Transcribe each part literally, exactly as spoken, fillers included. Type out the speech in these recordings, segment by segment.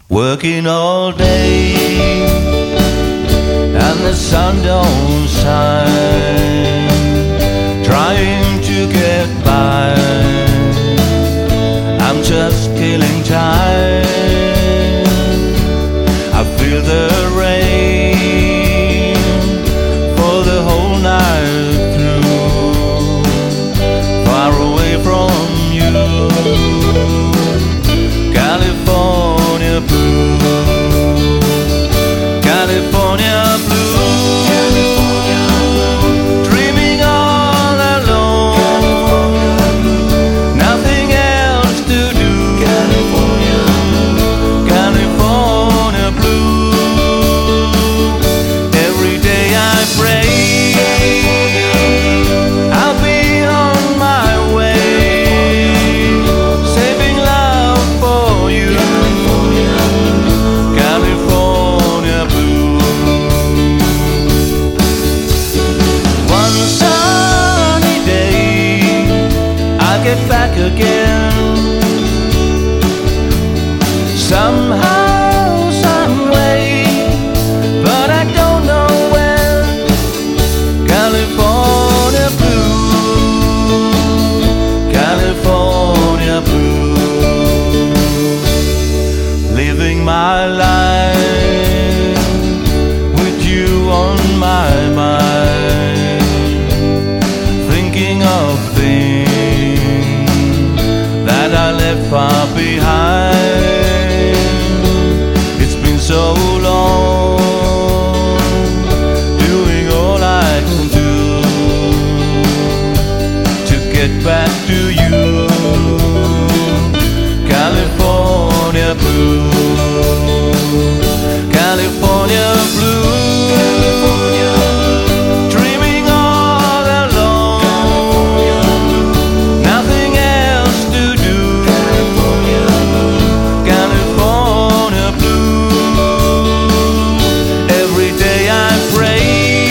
Working all day and the sun don't shine, trying to get by. I'm just killing time. I feel the rain for the whole night through, far away from you, California blue, California blue, California blue, dreaming all alone, nothing else to do, California, California blue. Every day I pray I'll be on my way, saving love for you, California blue. One sunny day I'll get back again, somehow, some way, but I don't know when. California blue, California blue, living my life with you on my mind, thinking of things that I left far behind. It's been so long, doing all I can do to get back to you, California blue, California blue, California, dreaming all alone, nothing else to do, California, California blue. Every day I pray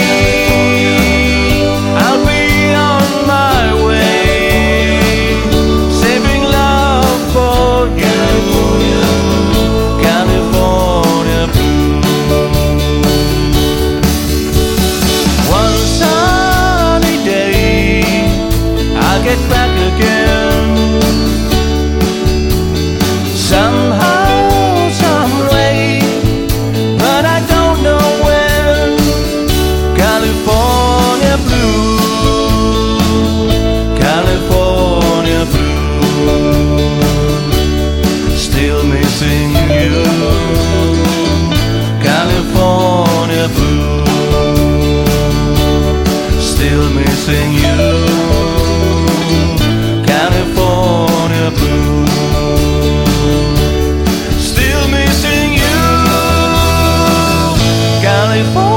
I'll be on my way, saving love for you, California blue. One sunny day I'll get back again, somehow, some way, but I don't know when. California blue, California blue, still missing you, California blue, still missing you, California blue, still missing you, California.